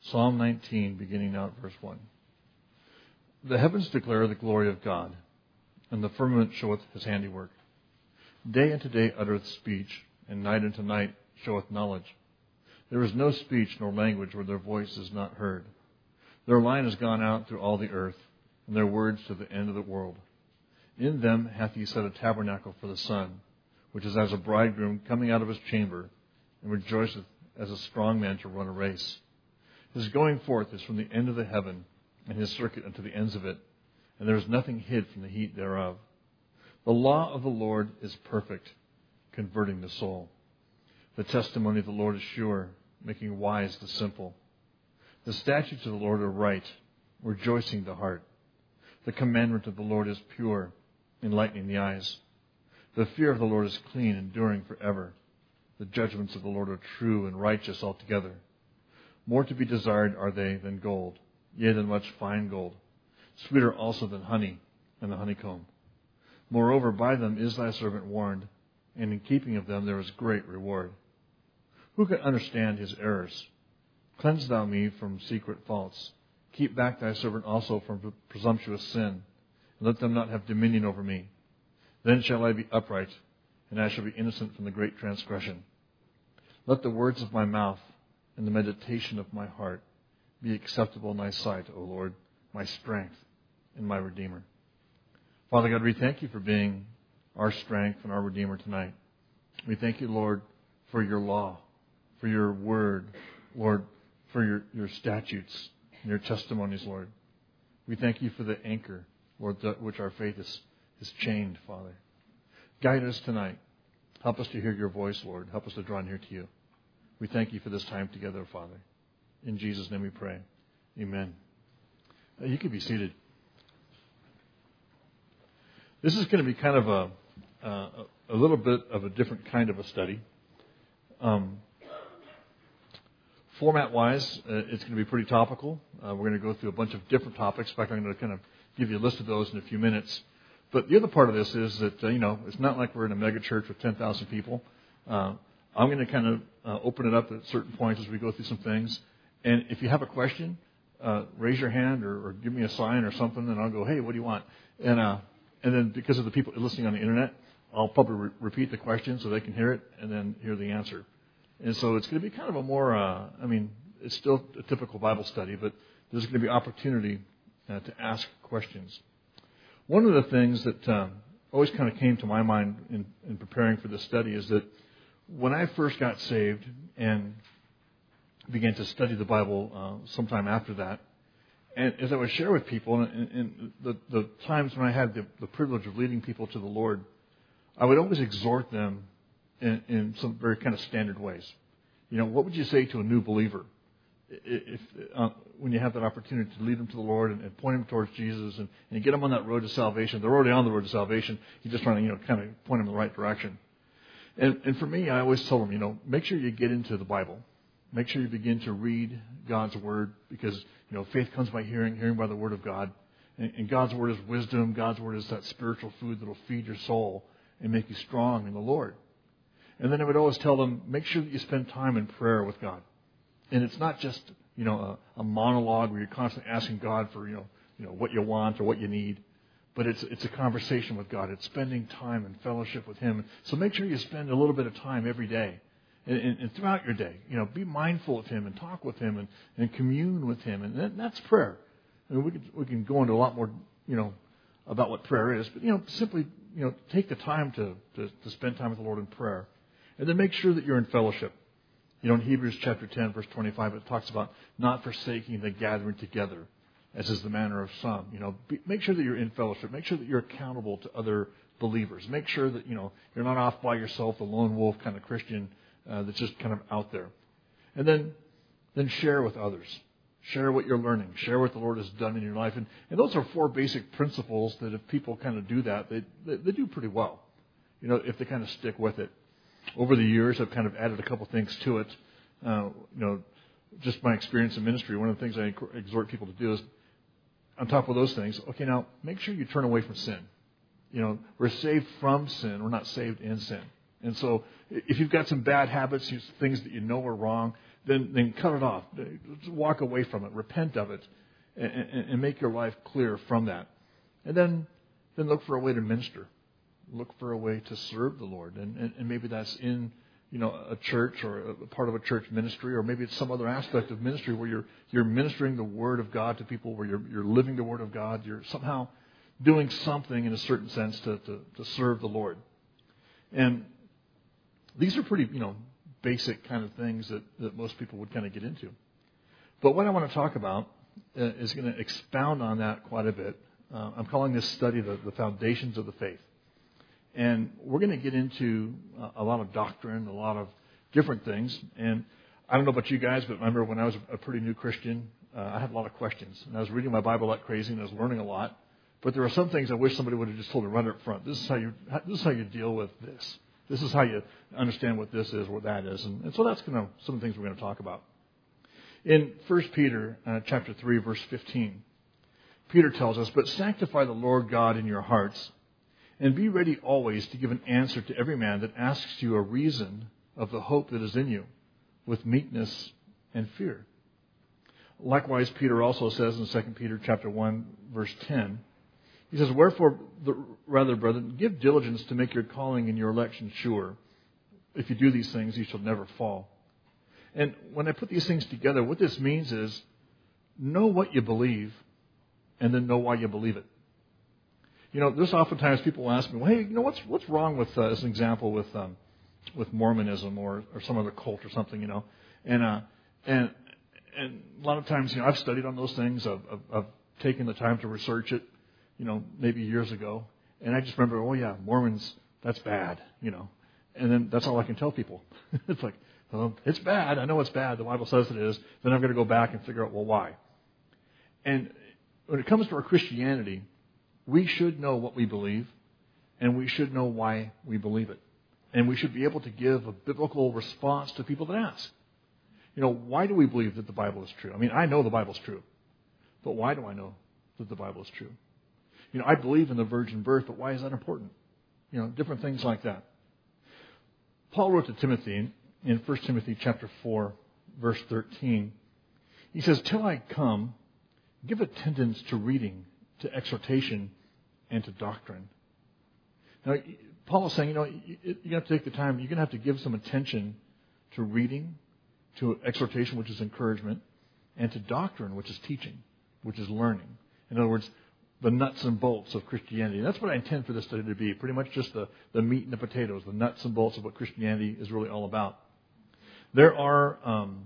Psalm 19, beginning now at verse 1. The heavens declare the glory of God, and the firmament showeth his handiwork. Day unto day uttereth speech, and night unto night showeth knowledge. There is no speech nor language where their voice is not heard. Their line is gone out through all the earth, and their words to the end of the world. In them hath he set a tabernacle for the sun, which is as a bridegroom coming out of his chamber, and rejoiceth as a strong man to run a race. His going forth is from the end of the heaven, and his circuit unto the ends of it, and there is nothing hid from the heat thereof. The law of the Lord is perfect, converting the soul. The testimony of the Lord is sure, making wise the simple. The statutes of the Lord are right, rejoicing the heart. The commandment of the Lord is pure, enlightening the eyes. The fear of the Lord is clean, enduring forever. The judgments of the Lord are true and righteous altogether. More to be desired are they than gold, yea, than much fine gold, sweeter also than honey and the honeycomb. Moreover, by them is thy servant warned, and in keeping of them there is great reward. Who can understand his errors? Cleanse thou me from secret faults. Keep back thy servant also from presumptuous sin, and let them not have dominion over me. Then shall I be upright, and I shall be innocent from the great transgression. Let the words of my mouth and the meditation of my heart be acceptable in thy sight, O Lord, my strength and my Redeemer. Father God, we thank you for being our strength and our Redeemer tonight. We thank you, Lord, for your law, for your word, Lord, for your statutes and your testimonies, Lord. We thank you for the anchor, Lord, which our faith is chained, Father. Guide us tonight. Help us to hear your voice, Lord. Help us to draw near to you. We thank you for this time together, Father. In Jesus' name we pray. Amen. You can be seated. This is going to be kind of a little bit of a different kind of a study. Format-wise, it's going to be pretty topical. We're going to go through a bunch of different topics. In fact, I'm going to kind of give you a list of those in a few minutes. But the other part of this is that, it's not like we're in a mega church with 10,000 people. I'm going to kind of open it up at certain points as we go through some things. And if you have a question, raise your hand or give me a sign or something, and I'll go, hey, what do you want? And then because of the people listening on the internet, I'll probably repeat the question so they can hear it and then hear the answer. And so it's going to be kind of a more, it's still a typical Bible study, but there's going to be opportunity to ask questions. One of the things that always kind of came to my mind in preparing for this study is that when I first got saved and began to study the Bible sometime after that, and as I would share with people, and the times when I had the privilege of leading people to the Lord, I would always exhort them in some very kind of standard ways. What would you say to a new believer if when you have that opportunity to lead them to the Lord and point them towards Jesus and get them on that road to salvation? They're already on the road to salvation. You're just trying to kind of point them in the right direction. And for me, I always tell them, make sure you get into the Bible. Make sure you begin to read God's Word because, faith comes by hearing, hearing by the Word of God. And God's Word is wisdom. God's Word is that spiritual food that will feed your soul and make you strong in the Lord. And then I would always tell them, make sure that you spend time in prayer with God. And it's not just, a monologue where you're constantly asking God for, what you want or what you need. But it's a conversation with God. It's spending time in fellowship with Him. So make sure you spend a little bit of time every day. And throughout your day, be mindful of Him and talk with Him and commune with Him. And that's prayer. I mean, we can go into a lot more, about what prayer is. But, simply, take the time to spend time with the Lord in prayer. And then make sure that you're in fellowship. In Hebrews chapter 10, verse 25, it talks about not forsaking the gathering together, as is the manner of some. Make sure that you're in fellowship. Make sure that you're accountable to other believers. Make sure that, you're not off by yourself, the lone wolf kind of Christian that's just kind of out there. And then share with others. Share what you're learning. Share what the Lord has done in your life. And those are 4 basic principles that if people kind of do that, they do pretty well, if they kind of stick with it. Over the years, I've kind of added a couple things to it. Just my experience in ministry, one of the things I exhort people to do is, on top of those things, okay, now make sure you turn away from sin. We're saved from sin. We're not saved in sin. And so if you've got some bad habits, things that are wrong, then cut it off. Walk away from it. Repent of it. And make your life clear from that. And then look for a way to minister. Look for a way to serve the Lord. And maybe that's in a church or a part of a church ministry, or maybe it's some other aspect of ministry where you're ministering the Word of God to people, where you're living the Word of God. You're somehow doing something in a certain sense to serve the Lord. And these are pretty, basic kind of things that most people would kind of get into. But what I want to talk about is going to expound on that quite a bit. I'm calling this study the foundations of the faith. And we're going to get into a lot of doctrine, a lot of different things. And I don't know about you guys, but I remember when I was a pretty new Christian, I had a lot of questions. And I was reading my Bible like crazy, and I was learning a lot. But there are some things I wish somebody would have just told me right up front. This is how you deal with this. This is how you understand what this is, what that is. And so that's kind of some of the things we're going to talk about. In 1 Peter chapter 3, verse 15, Peter tells us, "But sanctify the Lord God in your hearts, and be ready always to give an answer to every man that asks you a reason of the hope that is in you, with meekness and fear." Likewise, Peter also says in 2 Peter chapter 1, verse 10, he says, "Wherefore, rather, brethren, give diligence to make your calling and your election sure. If you do these things, you shall never fall." And when I put these things together, what this means is know what you believe and then know why you believe it. There's oftentimes people ask me, "Well, hey, what's wrong with, as an example, with Mormonism or some other cult or something, And a lot of times, I've studied on those things. I've taken the time to research it, maybe years ago. And I just remember, oh yeah, Mormons, that's bad, And then that's all I can tell people. It's like, well, it's bad. I know it's bad. The Bible says it is. Then I'm going to go back and figure out, well, why? And when it comes to our Christianity, we should know what we believe, and we should know why we believe it. And we should be able to give a biblical response to people that ask. Why do we believe that the Bible is true? I mean, I know the Bible's true. But why do I know that the Bible is true? I believe in the virgin birth, but why is that important? Different things like that. Paul wrote to Timothy in 1 Timothy chapter 4, verse 13. He says, "Till I come, give attendance to reading, to exhortation, and to doctrine." Now, Paul is saying, you have to take the time. You're going to have to give some attention to reading, to exhortation, which is encouragement, and to doctrine, which is teaching, which is learning. In other words, the nuts and bolts of Christianity. And that's what I intend for this study to be, pretty much just the meat and the potatoes, the nuts and bolts of what Christianity is really all about. There are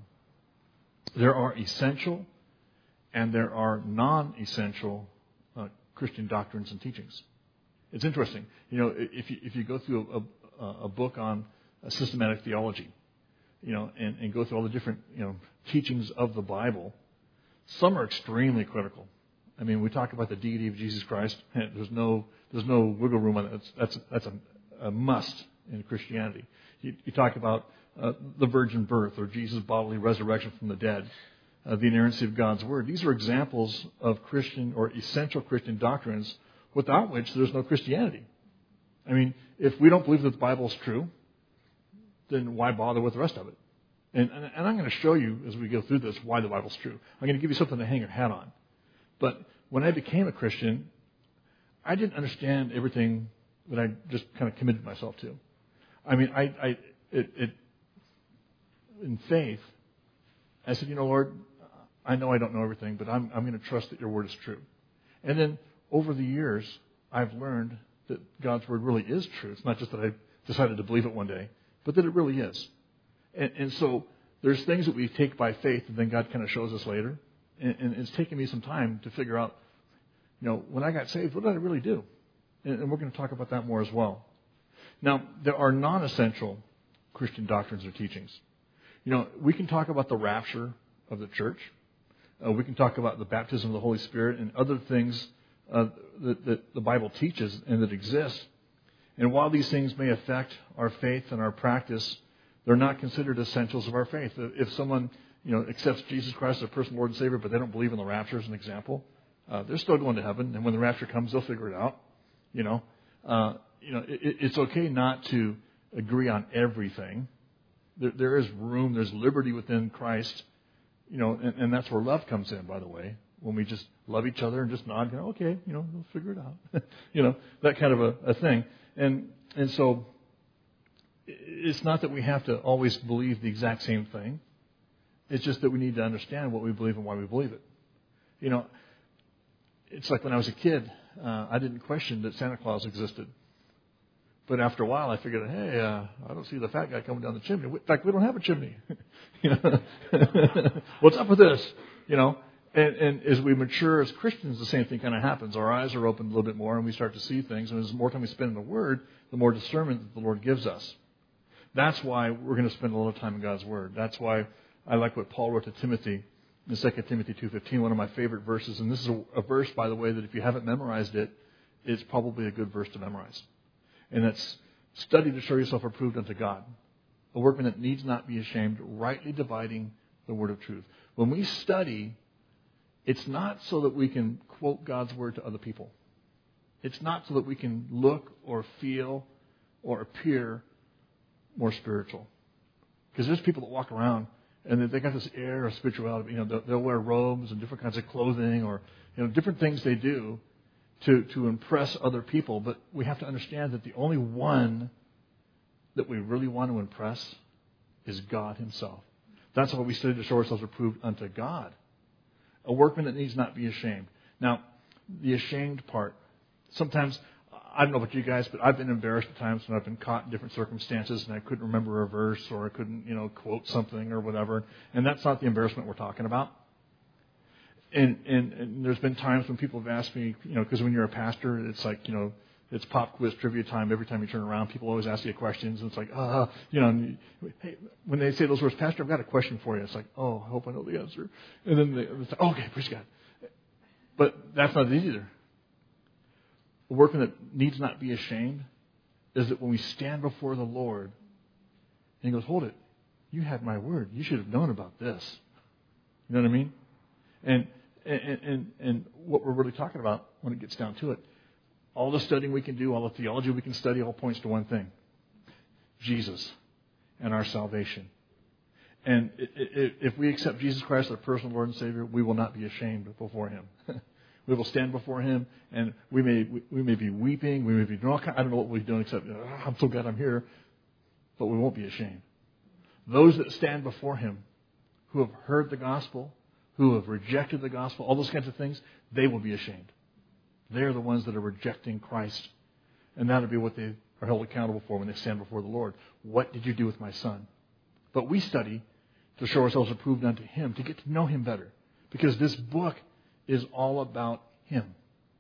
essential and there are non-essential Christian doctrines and teachings. It's interesting. If you go through a book on systematic theology, and go through all the different, teachings of the Bible, some are extremely critical. I mean, we talk about the deity of Jesus Christ. There's no wiggle room on that. That's a must in Christianity. You talk about the virgin birth or Jesus' bodily resurrection from the dead, the inerrancy of God's word. These are examples of Christian or essential Christian doctrines without which there's no Christianity. I mean, if we don't believe that the Bible is true, then why bother with the rest of it? And I'm going to show you as we go through this why the Bible's true. I'm going to give you something to hang your hat on. But when I became a Christian, I didn't understand everything that I just kind of committed myself to. I mean, in faith, I said, Lord, I know I don't know everything, but I'm going to trust that your word is true. And then over the years, I've learned that God's word really is true. It's not just that I decided to believe it one day, but that it really is. And so there's things that we take by faith, and then God kind of shows us later. And it's taken me some time to figure out, when I got saved, what did I really do? And we're going to talk about that more as well. Now, there are non-essential Christian doctrines or teachings. We can talk about the rapture of the church. We can talk about the baptism of the Holy Spirit and other things that the Bible teaches and that exist. And while these things may affect our faith and our practice, they're not considered essentials of our faith. If someone accepts Jesus Christ as their personal Lord and Savior, but they don't believe in the rapture as an example, they're still going to heaven. And when the rapture comes, they'll figure it out. It's okay not to agree on everything, There is room, there's liberty within Christ, and that's where love comes in, by the way. When we just love each other and just nod, okay, we'll figure it out. That kind of a thing. And so it's not that we have to always believe the exact same thing. It's just that we need to understand what we believe and why we believe it. It's like when I was a kid, I didn't question that Santa Claus existed. But after a while, I figured, hey, I don't see the fat guy coming down the chimney. In fact, we don't have a chimney. What's up with this? And as we mature as Christians, the same thing kind of happens. Our eyes are opened a little bit more, and we start to see things. And as more time we spend in the Word, the more discernment that the Lord gives us. That's why we're going to spend a lot of time in God's Word. That's why I like what Paul wrote to Timothy in 2 Timothy 2:15, one of my favorite verses. And this is a verse, by the way, that if you haven't memorized it, it's probably a good verse to memorize. And that's, study to show yourself approved unto God, a workman that needs not be ashamed, rightly dividing the word of truth. When we study, it's not so that we can quote God's word to other people. It's not so that we can look or feel or appear more spiritual. Because there's people that walk around and they got this air of spirituality. They'll wear robes and different kinds of clothing or different things they do to impress other people. But we have to understand that the only one that we really want to impress is God Himself. That's why we study to show ourselves approved unto God. A workman that needs not be ashamed. Now, the ashamed part, sometimes, I don't know about you guys, but I've been embarrassed at times when I've been caught in different circumstances and I couldn't remember a verse or I couldn't, quote something or whatever. And that's not the embarrassment we're talking about. And there's been times when people have asked me, because when you're a pastor, it's like, it's pop quiz trivia time. Every time you turn around, people always ask you questions. And it's like, hey, when they say those words, Pastor, I've got a question for you. It's like, oh, I hope I know the answer. And then they say, okay, praise God. But that's not it either. A workman that needs not be ashamed is that when we stand before the Lord, and He goes, hold it, you had my word. You should have known about this. You know what I mean? And what we're really talking about when it gets down to it, all the studying we can do, all the theology we can study, all points to one thing: Jesus and our salvation. And if we accept Jesus Christ as our personal Lord and Savior, we will not be ashamed before Him. We will stand before Him, and we may be weeping, we may be drunk. I don't know what we've done except, I'm so glad I'm here, but we won't be ashamed. Those that stand before Him, who have heard the gospel, who have rejected the gospel, all those kinds of things, they will be ashamed. They're the ones that are rejecting Christ. And that'll be what they are held accountable for when they stand before the Lord. What did you do with my son? But we study to show ourselves approved unto Him, to get to know Him better. Because this book is all about Him.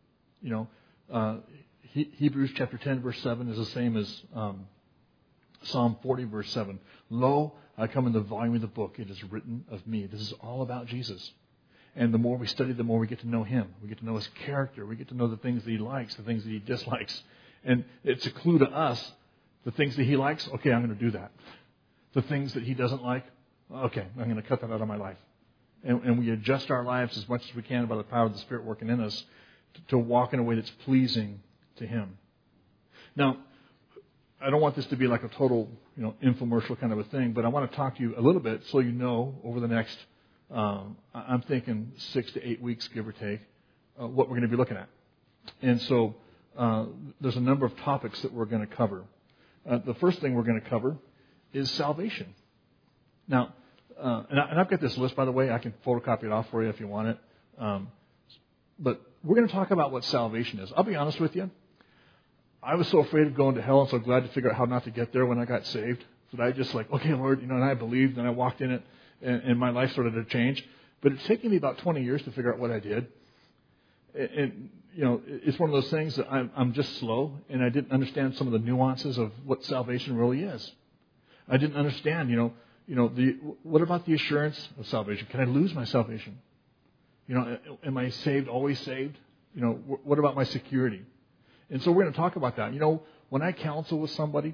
Hebrews chapter 10, verse 7 is the same as Psalm 40, verse 7. Lo, I come in the volume of the book. It is written of me. This is all about Jesus. And the more we study, the more we get to know Him. We get to know His character. We get to know the things that He likes, the things that He dislikes. And it's a clue to us. The things that He likes, okay, I'm going to do that. The things that He doesn't like, okay, I'm going to cut that out of my life. And we adjust our lives as much as we can by the power of the Spirit working in us to walk in a way that's pleasing to Him. Now, I don't want this to be like a total, infomercial kind of a thing, but I want to talk to you a little bit so you know over the next, I'm thinking 6 to 8 weeks, give or take, what we're going to be looking at. And so there's a number of topics that we're going to cover. The first thing we're going to cover is salvation. Now, and I've got this list, by the way. I can photocopy it off for you if you want it. But we're going to talk about what salvation is. I'll be honest with you. I was so afraid of going to hell and so glad to figure out how not to get there when I got saved. That I just like, okay, Lord, and I believed and I walked in it and my life started to change. But it's taken me about 20 years to figure out what I did. And it's one of those things that I'm just slow and I didn't understand some of the nuances of what salvation really is. I didn't understand, what about the assurance of salvation? Can I lose my salvation? Am I saved, always saved? What about my security? And so we're going to talk about that. When I counsel with somebody,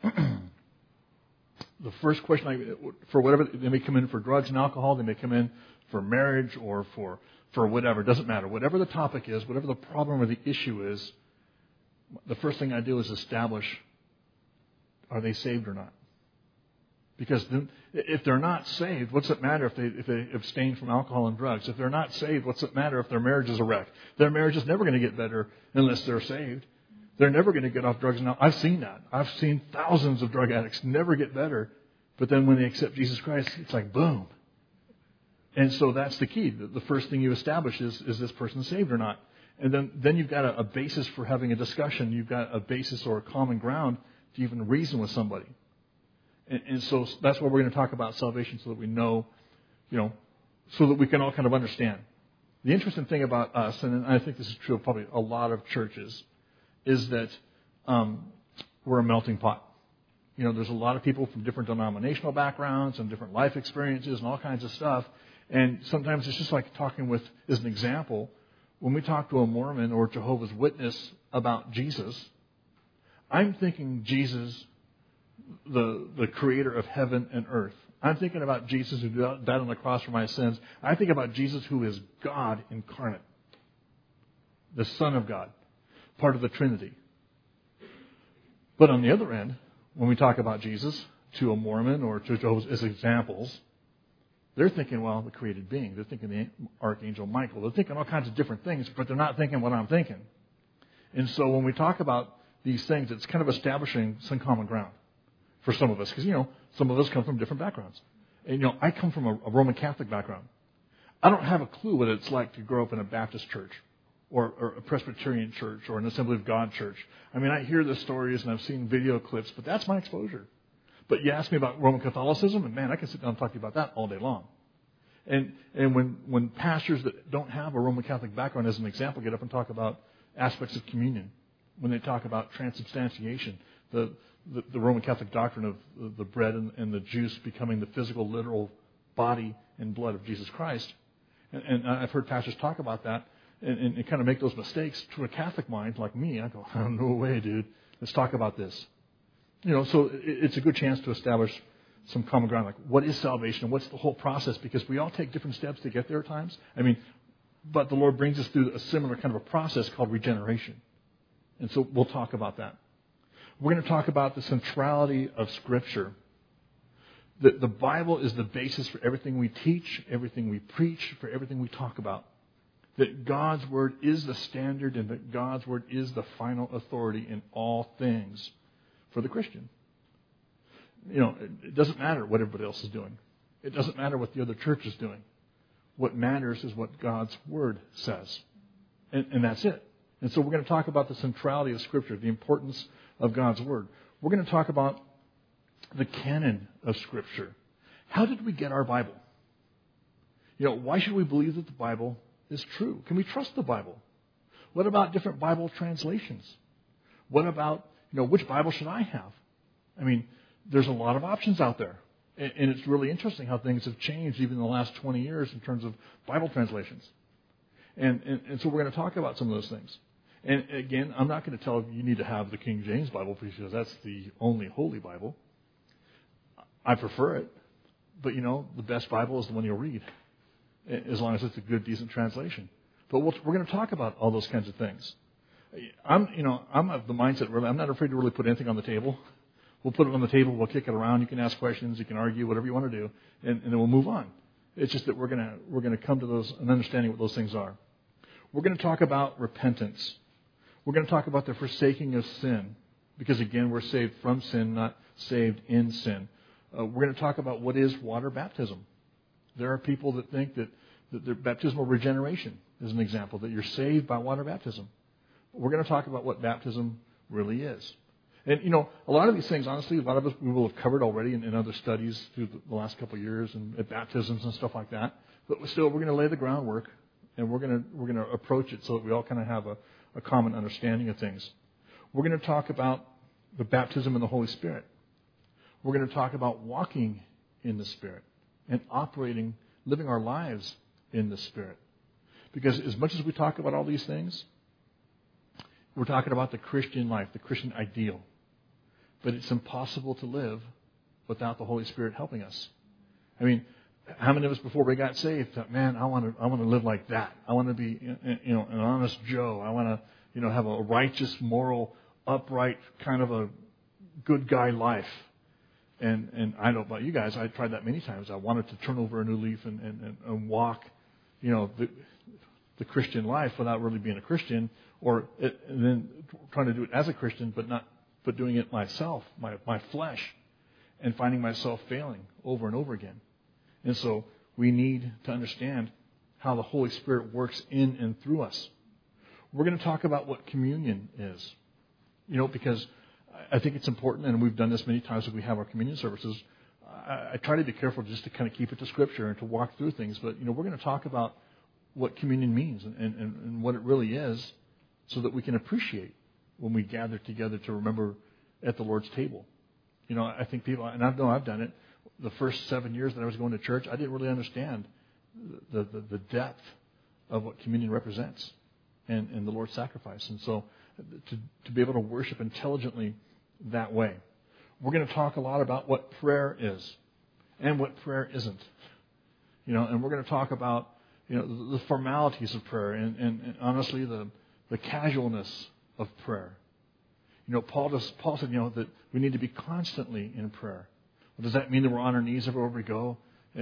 the first question for whatever, they may come in for drugs and alcohol, they may come in for marriage or for whatever, it doesn't matter. Whatever the topic is, whatever the problem or the issue is, the first thing I do is establish, are they saved or not? Because then, if they're not saved, what's it matter if they abstain from alcohol and drugs? If they're not saved, what's it matter if their marriage is a wreck? Their marriage is never going to get better unless they're saved. They're never going to get off drugs. Now, I've seen that. I've seen thousands of drug addicts never get better. But then when they accept Jesus Christ, it's like boom. And so that's the key. The first thing you establish is this person saved or not? And then you've got a basis for having a discussion. You've got a basis or a common ground to even reason with somebody. And so that's why we're going to talk about salvation, so that we know, so that we can all kind of understand. The interesting thing about us, and I think this is true of probably a lot of churches, is that we're a melting pot. There's a lot of people from different denominational backgrounds and different life experiences and all kinds of stuff. And sometimes it's just like talking with, as an example, when we talk to a Mormon or Jehovah's Witness about Jesus, I'm thinking Jesus, the creator of heaven and earth. I'm thinking about Jesus who died on the cross for my sins. I think about Jesus who is God incarnate, the Son of God, part of the Trinity. But on the other end, when we talk about Jesus to a Mormon or to Jehovah's as examples, they're thinking, well, the created being. They're thinking the Archangel Michael. They're thinking all kinds of different things, but they're not thinking what I'm thinking. And so when we talk about these things, it's kind of establishing some common ground for some of us. Because, some of us come from different backgrounds. And, I come from a Roman Catholic background. I don't have a clue what it's like to grow up in a Baptist church or a Presbyterian church or an Assembly of God church. I mean, I hear the stories and I've seen video clips, but that's my exposure. But you ask me about Roman Catholicism, and man, I can sit down and talk to you about that all day long. And when pastors that don't have a Roman Catholic background, as an example, get up and talk about aspects of communion, when they talk about transubstantiation, the Roman Catholic doctrine of the bread and the juice becoming the physical, literal body and blood of Jesus Christ, and I've heard pastors talk about that and kind of make those mistakes. To a Catholic mind like me, I go, oh, no way, dude. Let's talk about this. So it's a good chance to establish some common ground, like what is salvation and what's the whole process, because we all take different steps to get there at times. But the Lord brings us through a similar kind of a process called regeneration. And so we'll talk about that. We're going to talk about the centrality of Scripture. The Bible is the basis for everything we teach, everything we preach, for everything we talk about. That God's Word is the standard and that God's Word is the final authority in all things for the Christian. It doesn't matter what everybody else is doing. It doesn't matter what the other church is doing. What matters is what God's Word says. And that's it. And so we're going to talk about the centrality of Scripture, the importance of God's Word. We're going to talk about the canon of Scripture. How did we get our Bible? Why should we believe that the Bible is true? Can we trust the Bible? What about different Bible translations? What about, which Bible should I have? There's a lot of options out there. And it's really interesting how things have changed even in the last 20 years in terms of Bible translations. And so we're going to talk about some of those things. And again, I'm not going to tell you need to have the King James Bible because that's the only holy Bible. I prefer it. But, the best Bible is the one you'll read, as long as it's a good, decent translation. But we're going to talk about all those kinds of things. I'm of the mindset, really, I'm not afraid to really put anything on the table. We'll put it on the table. We'll kick it around. You can ask questions. You can argue, whatever you want to do, and then we'll move on. It's just that we're going to come to those and understanding what those things are. We're going to talk about repentance. We're going to talk about the forsaking of sin, because again, we're saved from sin, not saved in sin. We're going to talk about what is water baptism. There are people that think that their baptismal regeneration is an example, that you're saved by water baptism. We're going to talk about what baptism really is. And, a lot of these things, honestly, a lot of us we will have covered already in other studies through the last couple of years and at baptisms and stuff like that. But still, we're going to lay the groundwork, and we're going to approach it so that we all kind of have a common understanding of things. We're going to talk about the baptism in the Holy Spirit. We're going to talk about walking in the Spirit and living our lives in the Spirit. Because as much as we talk about all these things, we're talking about the Christian life, the Christian ideal. But it's impossible to live without the Holy Spirit helping us. How many of us before we got saved thought, man, I want to live like that. I want to be, an honest Joe. I want to, have a righteous, moral, upright, kind of a good guy life. And I don't know about you guys, I tried that many times. I wanted to turn over a new leaf and walk, the Christian life without really being a Christian, and then trying to do it as a Christian, but doing it myself, my flesh, and finding myself failing over and over again. And so we need to understand how the Holy Spirit works in and through us. We're going to talk about what communion is, because I think it's important, and we've done this many times when we have our communion services. I try to be careful just to kind of keep it to Scripture and to walk through things, but we're going to talk about what communion means and what it really is, so that we can appreciate when we gather together to remember at the Lord's table. I think people, and I know I've done it, the first 7 years that I was going to church, I didn't really understand the depth of what communion represents and the Lord's sacrifice. And so to be able to worship intelligently that way. We're going to talk a lot about what prayer is and what prayer isn't. And we're going to talk about the formalities of prayer and honestly the casualness of prayer. Paul said that we need to be constantly in prayer. Well, does that mean that we're on our knees everywhere we go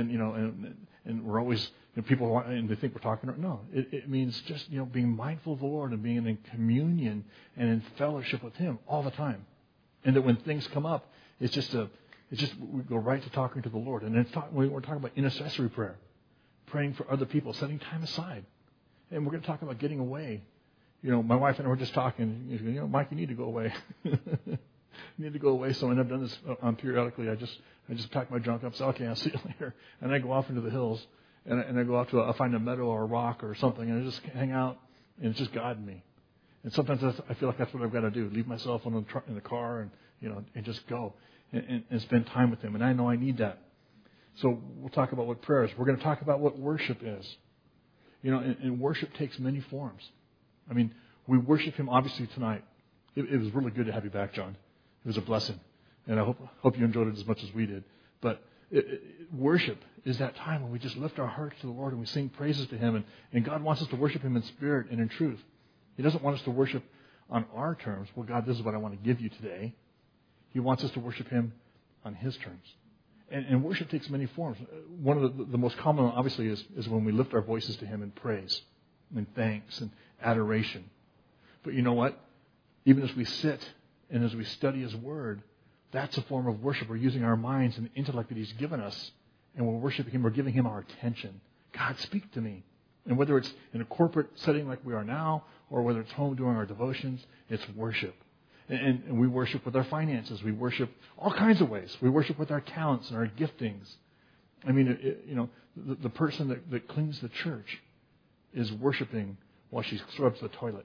and we're always people and they think we're talking? No, it means just being mindful of the Lord and being in communion and in fellowship with Him all the time. And that when things come up, it's just we go right to talking to the Lord. And then we're talking about intercessory prayer, praying for other people, setting time aside. And we're going to talk about getting away. My wife and I were just talking. Mike, you need to go away. You need to go away. So, and I've done this periodically. I just pack my junk up. Say, okay, I'll see you later. And I go off into the hills, and I go out to I'll find a meadow or a rock or something, and I just hang out, and it's just guiding me. And sometimes I feel like that's what I've got to do: leave myself in the car and just go and spend time with Him. And I know I need that. So we'll talk about what prayer is. We're going to talk about what worship is. And worship takes many forms. I mean, we worship Him obviously tonight. It was really good to have you back, John. It was a blessing, and I hope you enjoyed it as much as we did. But worship is that time when we just lift our hearts to the Lord and we sing praises to Him, and God wants us to worship Him in spirit and in truth. He doesn't want us to worship on our terms. Well, God, this is what I want to give you today. He wants us to worship Him on His terms. And worship takes many forms. One of the most common, obviously, is when we lift our voices to Him in praise and thanks and adoration. But you know what? Even as we sit and as we study His Word, that's a form of worship. We're using our minds and the intellect that He's given us, and we're worshiping Him. We're giving Him our attention. God, speak to me. And whether it's in a corporate setting like we are now, or whether it's home doing our devotions, it's worship. And we worship with our finances. We worship all kinds of ways. We worship with our talents and our giftings. I mean, the person that cleans the church is worshiping while she scrubs the toilet.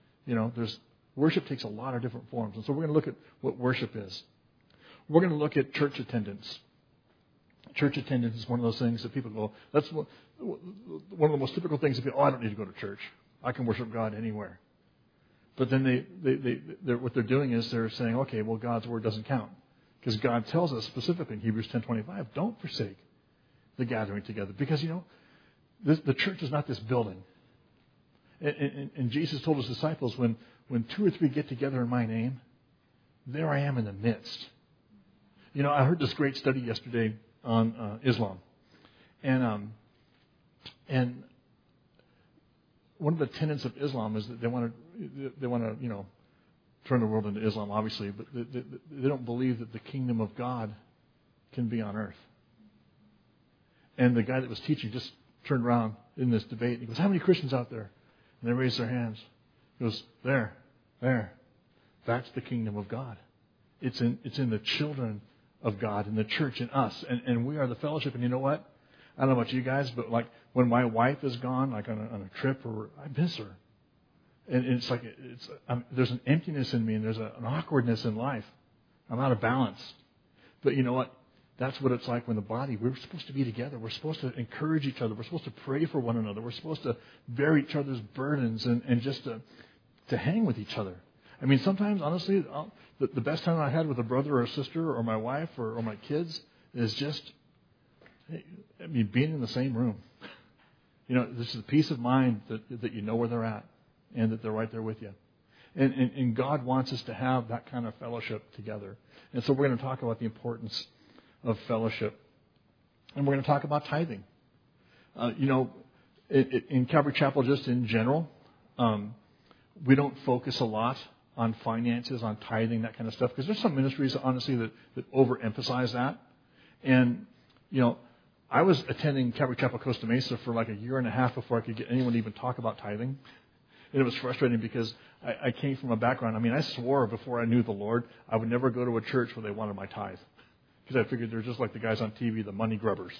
Worship takes a lot of different forms. And so we're going to look at what worship is. We're going to look at church attendance. Church attendance is one of those things that people go, that's one of the most typical things that people, I don't need to go to church. I can worship God anywhere. But then what they're doing is they're saying, okay, well, God's Word doesn't count. Because God tells us specifically in Hebrews 10:25, don't forsake the gathering together. Because, the church is not this building. And Jesus told His disciples, when 2 or 3 get together in my name, there I am in the midst. I heard this great study yesterday on Islam. And one of the tenets of Islam is that they want to turn the world into Islam, obviously, but they don't believe that the kingdom of God can be on earth. And the guy that was teaching just turned around in this debate. He goes, how many Christians out there? And they raised their hands. He goes, there. That's the kingdom of God. It's in the children of God, in the church, in us. And we are the fellowship. And you know what? I don't know about you guys, but like when my wife is gone, like on a trip, I miss her. And it's like there's an emptiness in me, and there's an awkwardness in life. I'm out of balance. But you know what? That's what it's like when the body, we're supposed to be together. We're supposed to encourage each other. We're supposed to pray for one another. We're supposed to bear each other's burdens and just to hang with each other. I mean, sometimes, honestly, the best time I had with a brother or a sister or my wife or my kids is just, being in the same room. This is the peace of mind that you know where they're at and that they're right there with you. And God wants us to have that kind of fellowship together. And so we're going to talk about the importance of fellowship. And we're going to talk about tithing. In Calvary Chapel, just in general, we don't focus a lot on finances, on tithing, that kind of stuff, because there's some ministries, honestly, that overemphasize that. And, I was attending Calvary Chapel Costa Mesa for like a year and a half before I could get anyone to even talk about tithing. And it was frustrating because I came from a background. I swore before I knew the Lord, I would never go to a church where they wanted my tithe. Because I figured they're just like the guys on TV, the money grubbers,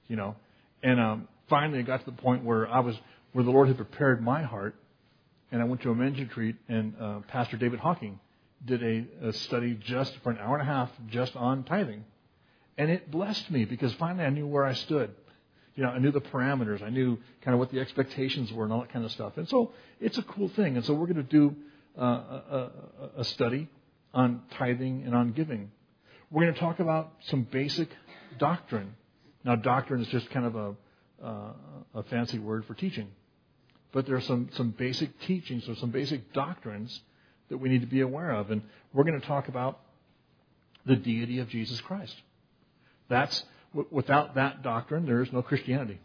And finally, I got to the point where where the Lord had prepared my heart, and I went to a men's retreat, and Pastor David Hawking did a study just for an hour and a half just on tithing. And it blessed me because finally I knew where I stood. I knew the parameters. I knew kind of what the expectations were and all that kind of stuff. And so it's a cool thing. And so we're going to do a study on tithing and on giving. We're going to talk about some basic doctrine. Now, doctrine is just kind of a fancy word for teaching. But there are some basic teachings or some basic doctrines that we need to be aware of. And we're going to talk about the deity of Jesus Christ. Without that doctrine, there is no Christianity.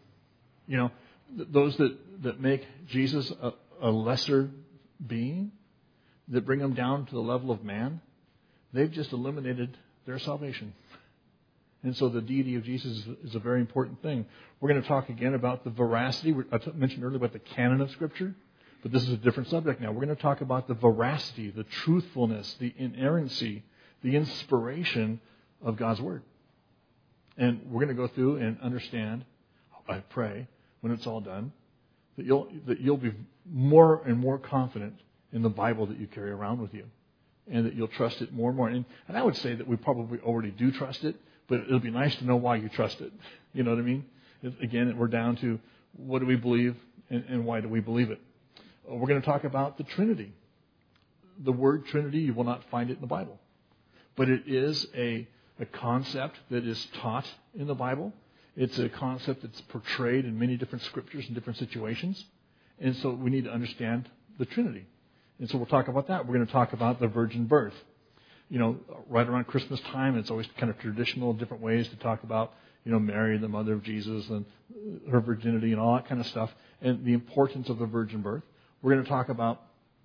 Those that make Jesus a lesser being, that bring him down to the level of man, they've just eliminated their salvation. And so the deity of Jesus is a very important thing. We're going to talk again about the veracity. I mentioned earlier about the canon of Scripture, but this is a different subject now. We're going to talk about the veracity, the truthfulness, the inerrancy, the inspiration of God's Word. And we're going to go through and understand, I pray, when it's all done, that you'll be more and more confident in the Bible that you carry around with you, and that you'll trust it more and more. And I would say that we probably already do trust it, but it'll be nice to know why you trust it. You know what I mean? Again, we're down to what do we believe and why do we believe it. We're going to talk about the Trinity. The word Trinity, you will not find it in the Bible, but it is a concept that is taught in the Bible. It's a concept that's portrayed in many different scriptures and different situations. And so we need to understand the Trinity. And so we'll talk about that. We're going to talk about the virgin birth. Right around Christmas time, it's always kind of traditional, different ways to talk about, Mary, the mother of Jesus, and her virginity and all that kind of stuff, and the importance of the virgin birth. We're going to talk about,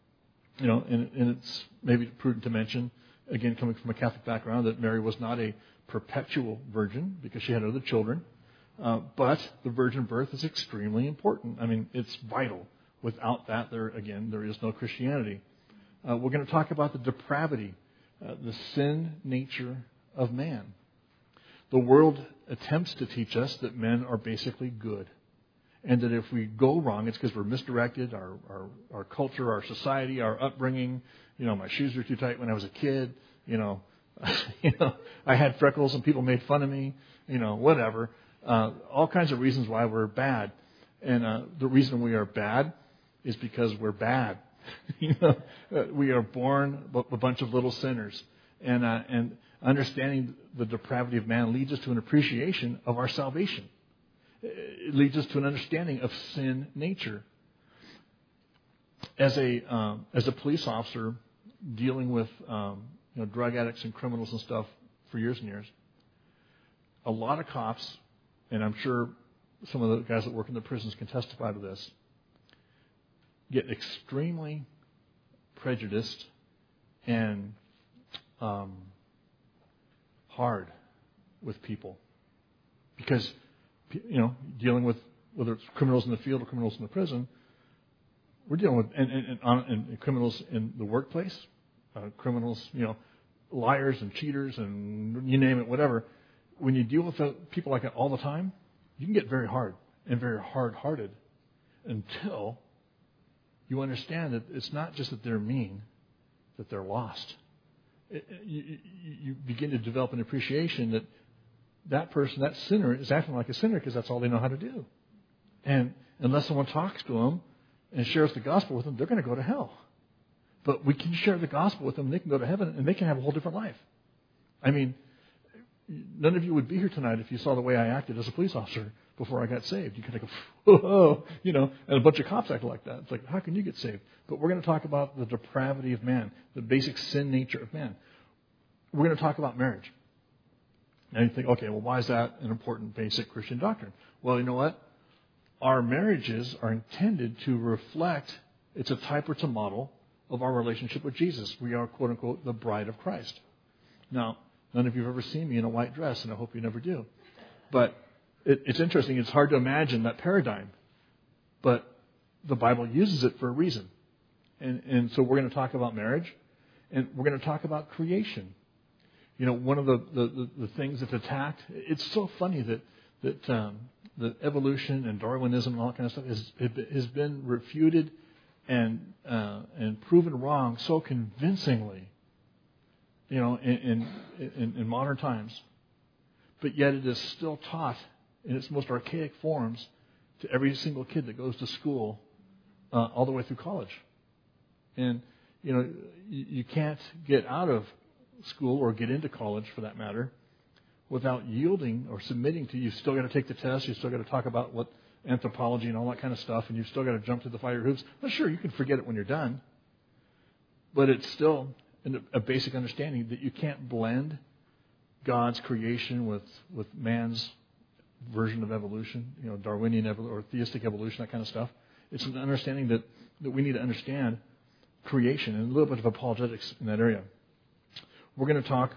and it's maybe prudent to mention, again, coming from a Catholic background, that Mary was not a perpetual virgin because she had other children. But the virgin birth is extremely important. It's vital. Without that, there is no Christianity. We're going to talk about the depravity, the sin nature of man. The world attempts to teach us that men are basically good. And that if we go wrong, it's because we're misdirected, our culture, our society, our upbringing. My shoes were too tight when I was a kid. I had freckles and people made fun of me. Whatever. All kinds of reasons why we're bad. And the reason we are bad is because we're bad. We are born a bunch of little sinners. And understanding the depravity of man leads us to an appreciation of our salvation. It leads us to an understanding of sin nature. As a police officer dealing with drug addicts and criminals and stuff for years and years, a lot of cops, and I'm sure some of the guys that work in the prisons can testify to this, get extremely prejudiced and hard with people because dealing with whether it's criminals in the field or criminals in the prison, we're dealing with and criminals in the workplace, criminals, liars and cheaters and you name it, whatever. When you deal with people like that all the time, you can get very hard and very hard-hearted until you understand that it's not just that they're mean, that they're lost. You begin to develop an appreciation that person, that sinner, is acting like a sinner because that's all they know how to do. And unless someone talks to them and shares the gospel with them, they're going to go to hell. But we can share the gospel with them, and they can go to heaven, and they can have a whole different life. None of you would be here tonight if you saw the way I acted as a police officer before I got saved. You could go, whoa, and a bunch of cops act like that. It's like, how can you get saved? But we're going to talk about the depravity of man, the basic sin nature of man. We're going to talk about marriage. And you think, okay, well, why is that an important basic Christian doctrine? Well, you know what? Our marriages are intended to reflect, it's a type or it's a model of our relationship with Jesus. We are, quote unquote, the bride of Christ. Now, none of you have ever seen me in a white dress, and I hope you never do. But it's interesting. It's hard to imagine that paradigm. But the Bible uses it for a reason. And so we're going to talk about marriage, and we're going to talk about creation. You know, one of the things that's attacked, it's so funny that evolution and Darwinism and all that kind of stuff has been refuted and proven wrong so convincingly, you know, in modern times. But yet it is still taught in its most archaic forms to every single kid that goes to school all the way through college. And, you know, you can't get out of school or get into college, for that matter, without yielding or submitting to. You've still got to take the test. You've still got to talk about what anthropology and all that kind of stuff, and you've still got to jump through the fire hoops. Well, sure, you can forget it when you're done, but it's still a basic understanding that you can't blend God's creation with man's version of evolution, you know, Darwinian or theistic evolution, that kind of stuff. It's an understanding that we need to understand creation and a little bit of apologetics in that area. We're going to talk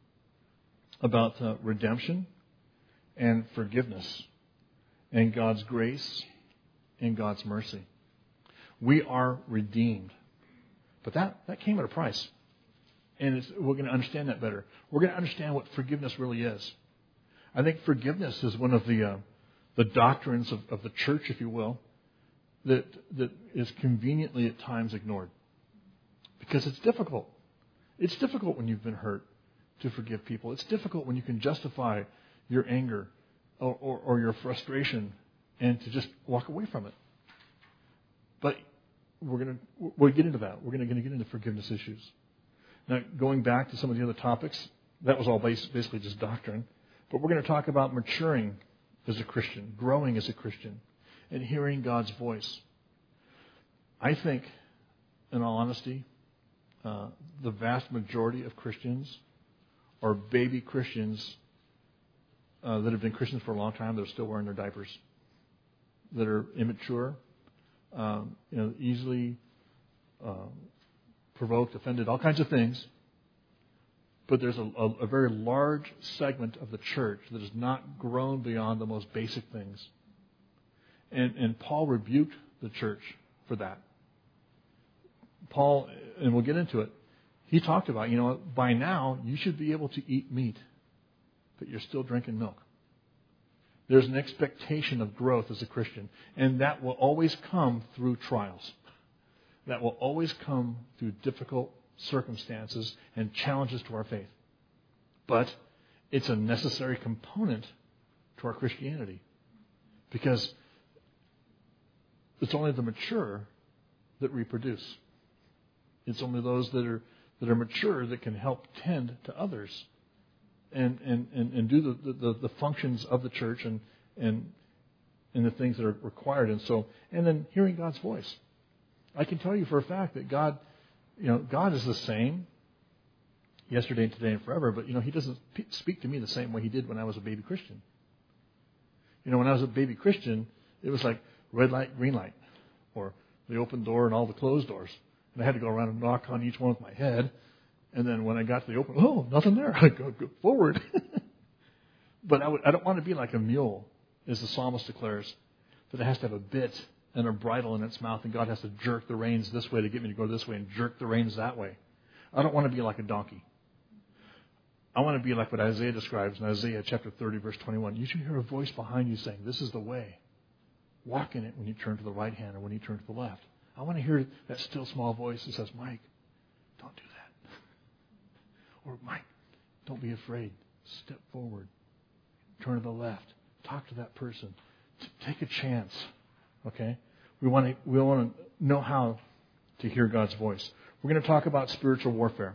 about redemption and forgiveness and God's grace and God's mercy. We are redeemed. But that came at a price. And we're going to understand that better. We're going to understand what forgiveness really is. I think forgiveness is one of the doctrines of the church, if you will, that is conveniently at times ignored. Because it's difficult. It's difficult when you've been hurt to forgive people. It's difficult when you can justify your anger or your frustration and to just walk away from it. But we'll get into that. We're going to get into forgiveness issues. Now, going back to some of the other topics, that was all basically just doctrine. But we're going to talk about maturing as a Christian, growing as a Christian, and hearing God's voice. I think, in all honesty, the vast majority of Christians are baby Christians that have been Christians for a long time that are still wearing their diapers, that are immature, easily provoked, offended, all kinds of things. But there's a very large segment of the church that has not grown beyond the most basic things. And Paul rebuked the church for that. Paul, and we'll get into it, he talked about, by now you should be able to eat meat, but you're still drinking milk. There's an expectation of growth as a Christian, and that will always come through trials. That will always come through difficult circumstances and challenges to our faith. But it's a necessary component to our Christianity, because it's only the mature that reproduce. It's only those that are mature that can help tend to others and do the functions of the church and the things that are required. And then hearing God's voice. I can tell you for a fact that God is the same yesterday, today, and forever. But He doesn't speak to me the same way He did when I was a baby Christian. When I was a baby Christian, it was like red light, green light, or the open door and all the closed doors. And I had to go around and knock on each one with my head. And then when I got to the open, nothing there. I go forward. But I don't want to be like a mule, as the psalmist declares, that it has to have a bit and a bridle in its mouth, and God has to jerk the reins this way to get me to go this way and jerk the reins that way. I don't want to be like a donkey. I want to be like what Isaiah describes in Isaiah chapter 30, verse 21. You should hear a voice behind you saying, "This is the way. Walk in it when you turn to the right hand or when you turn to the left." I want to hear that still small voice that says, "Mike, don't do that." Or, "Mike, don't be afraid. Step forward. Turn to the left. Talk to that person. Take a chance." Okay? We want to know how to hear God's voice. We're going to talk about spiritual warfare.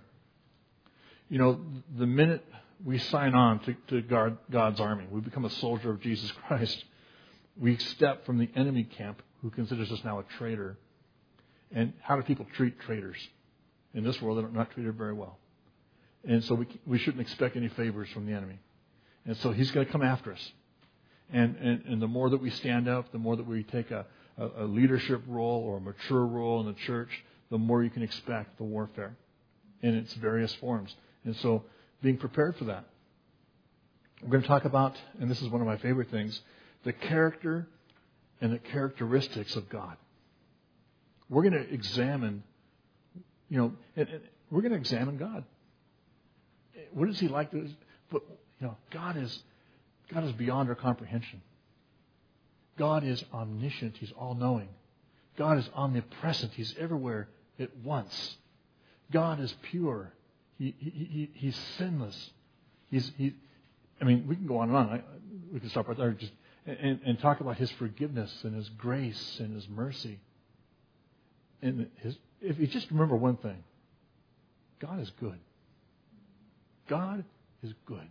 The minute we sign on to guard God's army, we become a soldier of Jesus Christ, we step from the enemy camp who considers us now a traitor. And how do people treat traitors? In this world, they're not treated very well. And so we shouldn't expect any favors from the enemy. And so he's going to come after us. And the more that we stand up, the more that we take a leadership role or a mature role in the church, the more you can expect the warfare in its various forms. And so being prepared for that. We're going to talk about, and this is one of my favorite things, the character and the characteristics of God. We're going to examine, and we're going to examine God. What is He like? But God is beyond our comprehension. God is omniscient. He's all-knowing. God is omnipresent. He's everywhere at once. God is pure. He's sinless. We can go on and on. We can stop right there and talk about His forgiveness and His grace and His mercy. And if you just remember one thing, God is good. God is good.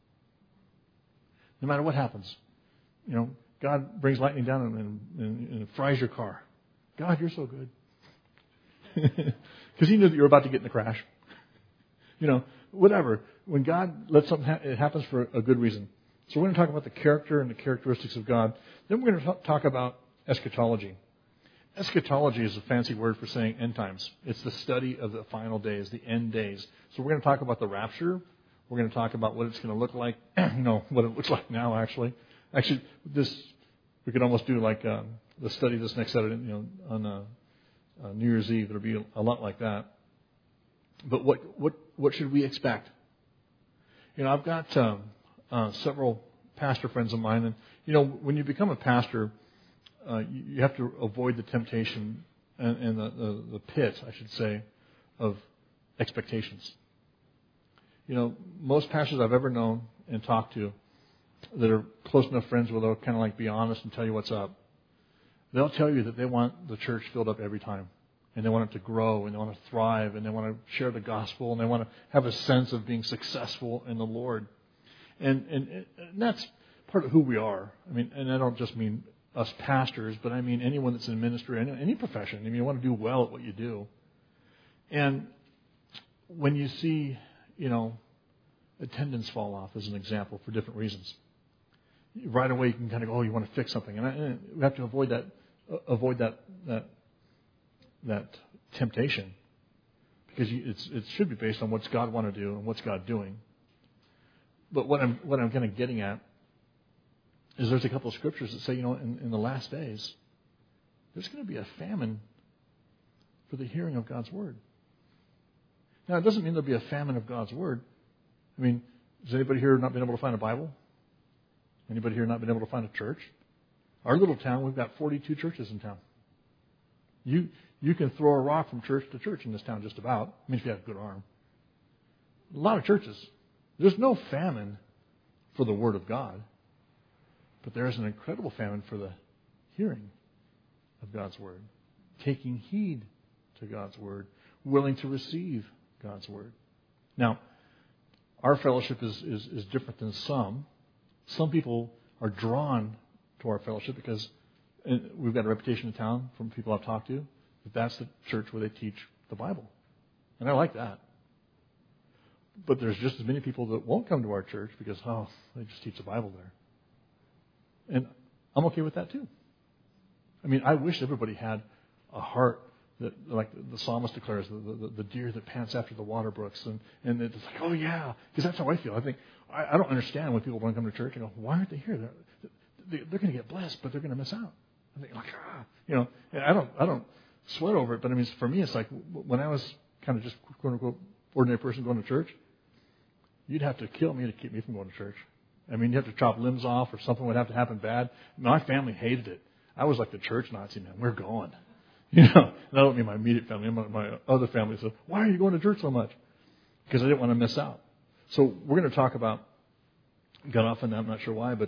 No matter what happens, God brings lightning down and fries your car. God, you're so good. Because He knew that you were about to get in the crash. Whatever. When God lets something happen, it happens for a good reason. So we're going to talk about the character and the characteristics of God. Then we're going to talk about eschatology. Eschatology is a fancy word for saying end times. It's the study of the final days, the end days. So we're going to talk about the rapture. We're going to talk about what it's going to look like, what it looks like now, actually. Actually, we could almost do like the study this next Saturday, on New Year's Eve. It'll be a lot like that. But what should we expect? I've got several pastor friends of mine, and when you become a pastor, you have to avoid the temptation and the pit, I should say, of expectations. Most pastors I've ever known and talked to that are close enough friends where they'll kind of like be honest and tell you what's up, they'll tell you that they want the church filled up every time. And they want it to grow, and they want to thrive, and they want to share the gospel, and they want to have a sense of being successful in the Lord. And that's part of who we are. And I don't just mean us pastors, but I mean anyone that's in ministry, any profession. You want to do well at what you do. And when you see, attendance fall off as an example for different reasons, right away you can kind of go, you want to fix something. And we have to avoid that temptation, because it should be based on what's God want to do and what's God doing. But what I'm kind of getting at is there's a couple of scriptures that say, in the last days, there's going to be a famine for the hearing of God's word. Now, it doesn't mean there'll be a famine of God's word. Has anybody here not been able to find a Bible? Anybody here not been able to find a church? Our little town, we've got 42 churches in town. You can throw a rock from church to church in this town just about. If you have a good arm. A lot of churches. There's no famine for the Word of God. But there is an incredible famine for the hearing of God's Word. Taking heed to God's Word. Willing to receive God's Word. Now, our fellowship is different than some. Some people are drawn to our fellowship because we've got a reputation in town from people I've talked to. That's the church where they teach the Bible. And I like that. But there's just as many people that won't come to our church because, they just teach the Bible there. And I'm okay with that too. I wish everybody had a heart that, like the psalmist declares, the deer that pants after the water brooks. And it's like, oh yeah, because that's how I feel. I think, I don't understand when people don't come to church and go, why aren't they here? They're going to get blessed, but they're going to miss out. I think, and I don't sweat over it, but for me, it's like when I was kind of just quote unquote ordinary person going to church, you'd have to kill me to keep me from going to church. You'd have to chop limbs off or something would have to happen bad. My family hated it. I was like the church Nazi, man. We're going. And I don't mean my immediate family. My other family said, why are you going to church so much? Because I didn't want to miss out. So we're going to talk about, got off on that, I'm not sure why, but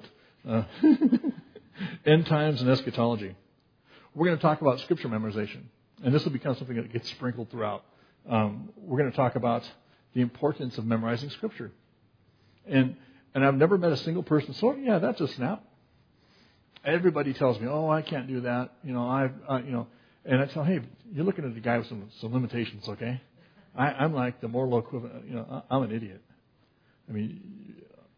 end times and eschatology. We're going to talk about scripture memorization. And this will become something that gets sprinkled throughout. We're going to talk about the importance of memorizing scripture. And I've never met a single person, so yeah, that's a snap. Everybody tells me, I can't do that. And I tell, hey, you're looking at a guy with some limitations, okay? I'm like the moral equivalent. I'm an idiot.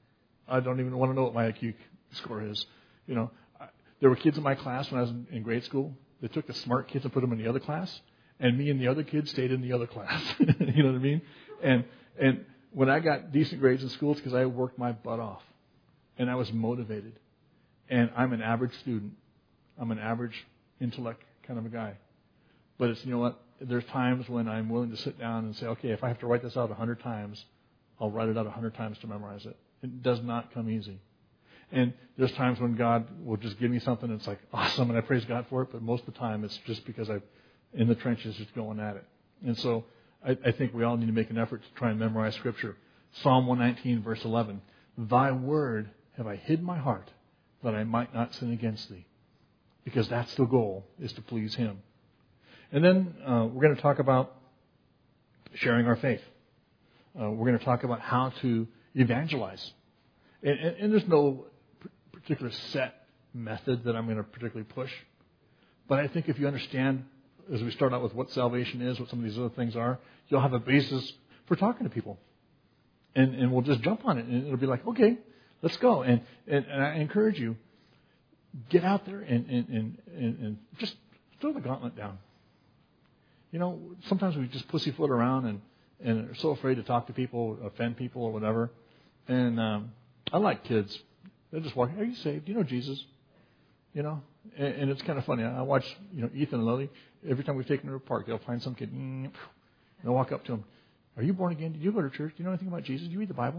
I don't even want to know what my IQ score is. There were kids in my class when I was in grade school. They took the smart kids and put them in the other class, and me and the other kids stayed in the other class. You know what I mean? And when I got decent grades in school, it's because I worked my butt off, and I was motivated. And I'm an average student. I'm an average intellect kind of a guy. But it's, you know what? There's times when I'm willing to sit down and say, okay, if I have to write this out 100 times, I'll write it out 100 times to memorize it. It does not come easy. And there's times when God will just give me something and it's like awesome, and I praise God for it. But most of the time, it's just because I'm in the trenches just going at it. And so I think we all need to make an effort to try and memorize Scripture. Psalm 119, verse 11. Thy word have I hid in my heart, that I might not sin against thee. Because that's the goal, is to please Him. And then we're going to talk about sharing our faith. We're going to talk about how to evangelize. And there's no particular set method that I'm going to particularly push. But I think if you understand, as we start out with what salvation is, what some of these other things are, you'll have a basis for talking to people. And we'll just jump on it. And it'll be like, okay, let's go. And I encourage you, get out there and just throw the gauntlet down. Sometimes we just pussyfoot around and are so afraid to talk to people, offend people or whatever. And I like kids. They just walk, are you saved? Do you know Jesus? And it's kind of funny. I watch, Ethan and Lily. Every time we've taken them to a park, they'll find some kid. And they'll walk up to him. Are you born again? Did you go to church? Do you know anything about Jesus? Do you read the Bible?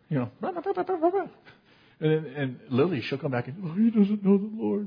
And Lily, she'll come back and, he doesn't know the Lord.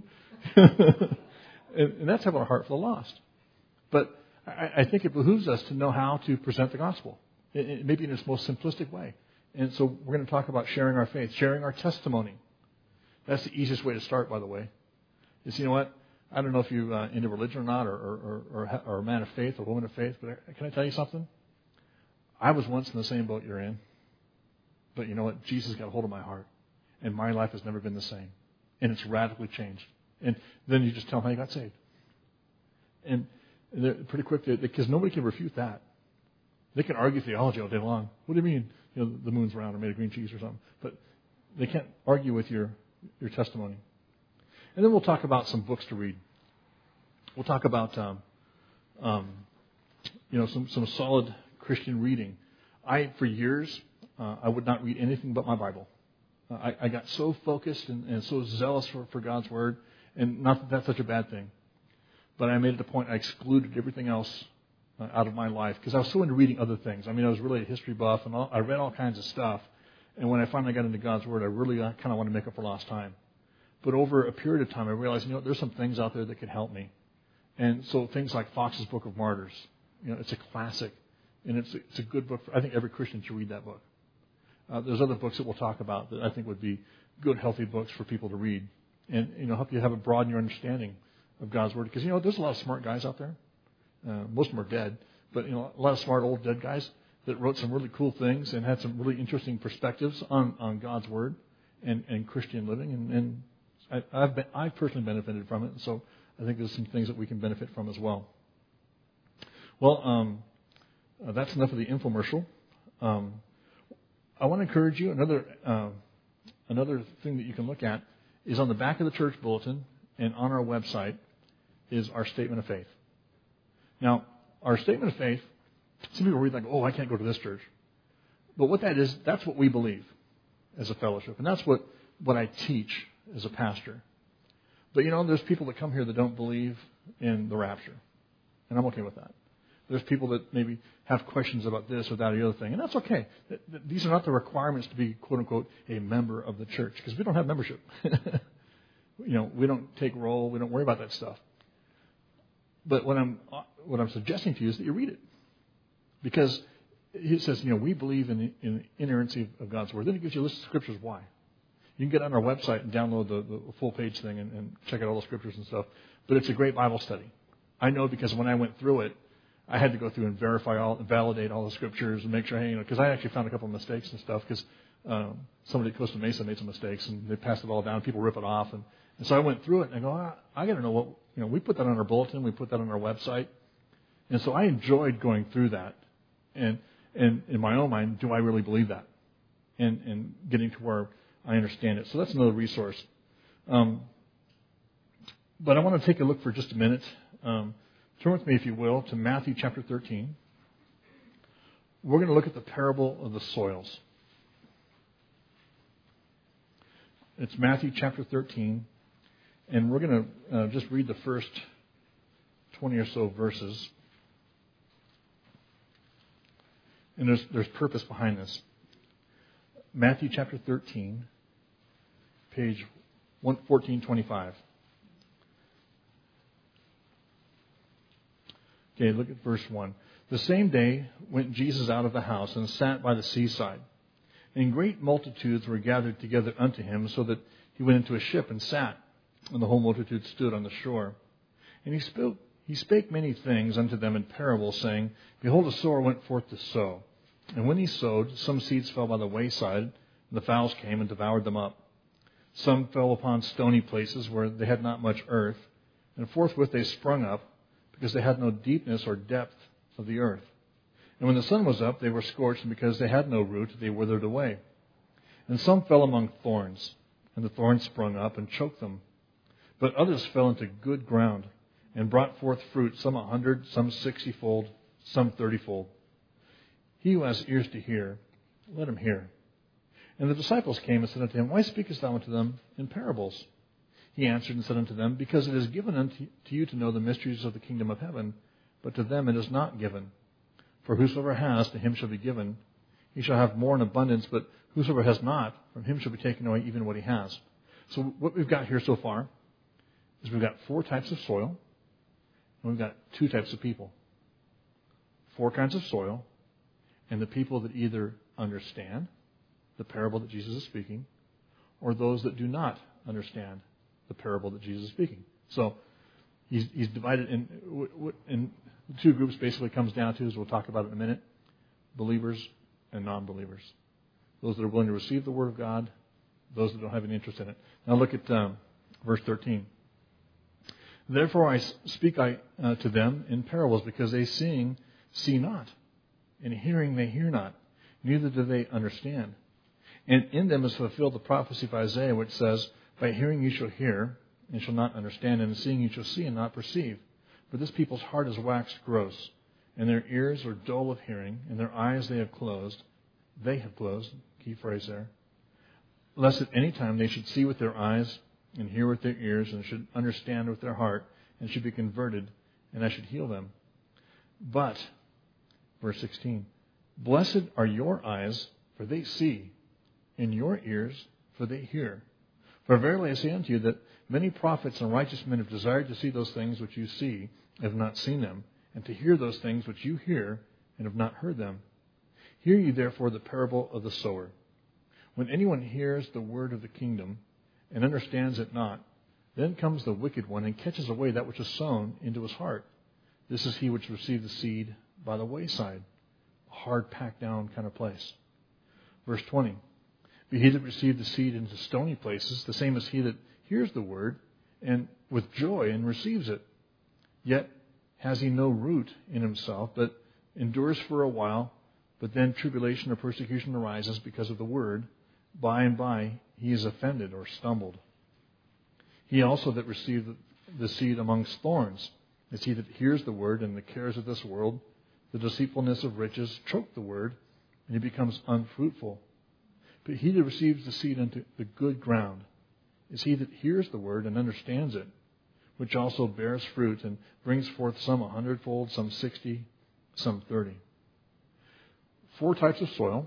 and that's having a heart for the lost. But I think it behooves us to know how to present the gospel, maybe in its most simplistic way. And so we're going to talk about sharing our faith, sharing our testimony. That's the easiest way to start, by the way. Is, you know what? I don't know if you're into religion or not, or a man of faith or a woman of faith, but can I tell you something? I was once in the same boat you're in. But you know what? Jesus got a hold of my heart. And my life has never been the same. And it's radically changed. And then you just tell them how you got saved. And they're pretty quick, because nobody can refute that. They can argue theology all day long. What do you mean? The moon's round or made of green cheese or something. But they can't argue with your testimony. And then we'll talk about some books to read. We'll talk about some solid Christian reading. For years, I would not read anything but my Bible. I got so focused and so zealous for God's Word, and not that that's such a bad thing. But I made it a point I excluded everything else out of my life because I was so into reading other things. I was really a history buff, and I read all kinds of stuff. And when I finally got into God's Word, I really kind of want to make up for lost time. But over a period of time, I realized, there's some things out there that could help me. And so things like Fox's Book of Martyrs, it's a classic, and it's a good book. I think every Christian should read that book. There's other books that we'll talk about that I think would be good, healthy books for people to read, and help you have a broaden your understanding of God's Word. Because there's a lot of smart guys out there. Most of them are dead, but a lot of smart old dead guys that wrote some really cool things and had some really interesting perspectives on God's Word and Christian living. And I've personally benefited from it, and so I think there's some things that we can benefit from as well. Well, that's enough of the infomercial. I want to encourage you. Another thing that you can look at is on the back of the church bulletin and on our website is our statement of faith. Now, our statement of faith, some people read like, I can't go to this church. But what that is, that's what we believe as a fellowship. And that's what I teach as a pastor. But, there's people that come here that don't believe in the rapture. And I'm okay with that. There's people that maybe have questions about this or that or the other thing. And that's okay. These are not the requirements to be, quote unquote, a member of the church. Because we don't have membership. We don't take roll. We don't worry about that stuff. But what I'm suggesting to you is that you read it. Because he says, we believe in the inerrancy of God's Word. Then he gives you a list of scriptures why. You can get on our website and download the full page thing and check out all the scriptures and stuff. But it's a great Bible study. I know because when I went through it, I had to go through and validate all the scriptures and make sure, because I actually found a couple of mistakes and stuff because somebody at Costa Mesa made some mistakes and they passed it all down. People rip it off. And so I went through it and I go, I got to know what, we put that on our bulletin. We put that on our website. And so I enjoyed going through that. And in my own mind, do I really believe that? And getting to where I understand it. So that's another resource. But I want to take a look for just a minute. Turn with me, if you will, to Matthew chapter 13. We're going to look at the parable of the soils. It's Matthew chapter 13. And we're going to just read the first 20 or so verses. And there's purpose behind this. Matthew chapter 13, page 1425. Okay, look at verse 1. The same day went Jesus out of the house and sat by the seaside. And great multitudes were gathered together unto him, so that he went into a ship and sat, and the whole multitude stood on the shore. And he spake many things unto them in parables, saying, Behold, a sower went forth to sow. And when he sowed, some seeds fell by the wayside, and the fowls came and devoured them up. Some fell upon stony places where they had not much earth, and forthwith they sprung up, because they had no deepness or depth of the earth. And when the sun was up, they were scorched, and because they had no root, they withered away. And some fell among thorns, and the thorns sprung up and choked them. But others fell into good ground, and brought forth fruit, some 100, some 60-fold, some 30-fold. He who has ears to hear, let him hear. And the disciples came and said unto him, Why speakest thou unto them in parables? He answered and said unto them, Because it is given unto you to know the mysteries of the kingdom of heaven, but to them it is not given. For whosoever has, to him shall be given. He shall have more in abundance, but whosoever has not, from him shall be taken away even what he has. So what we've got here so far is we've got 4 types of soil, and we've got 2 types of people. 4 kinds of soil, and the people that either understand the parable that Jesus is speaking, or those that do not understand the parable that Jesus is speaking. So he's divided in the 2 groups. Basically comes down to, as we'll talk about in a minute, believers and non-believers. Those that are willing to receive the Word of God, those that don't have any interest in it. Now look at verse 13. Therefore I speak to them in parables, because they seeing see not, and hearing they hear not, neither do they understand. And in them is fulfilled the prophecy of Isaiah, which says, By hearing you shall hear, and shall not understand, and in seeing you shall see, and not perceive. For this people's heart is waxed gross, and their ears are dull of hearing, and their eyes they have closed. They have closed, key phrase there. Lest at any time they should see with their eyes, and hear with their ears, and should understand with their heart, and should be converted, and I should heal them. But, verse 16, Blessed are your eyes, for they see, and your ears, for they hear. For verily I say unto you that many prophets and righteous men have desired to see those things which you see, and have not seen them, and to hear those things which you hear, and have not heard them. Hear ye therefore the parable of the sower. When anyone hears the word of the kingdom, and understands it not, then comes the wicked one, and catches away that which is sown into his heart. This is he which received the seed by the wayside, a hard packed down kind of place. Verse 20. But he that received the seed into stony places, the same as he that hears the word, and with joy and receives it. Yet has he no root in himself, but endures for a while, but then tribulation or persecution arises because of the word. By and by he is offended or stumbled. He also that received the seed amongst thorns is he that hears the word, and the cares of this world, the deceitfulness of riches, choke the word, and he becomes unfruitful. But he that receives the seed into the good ground is he that hears the word and understands it, which also bears fruit and brings forth some 100-fold, some 60, some 30. 4 types of soil,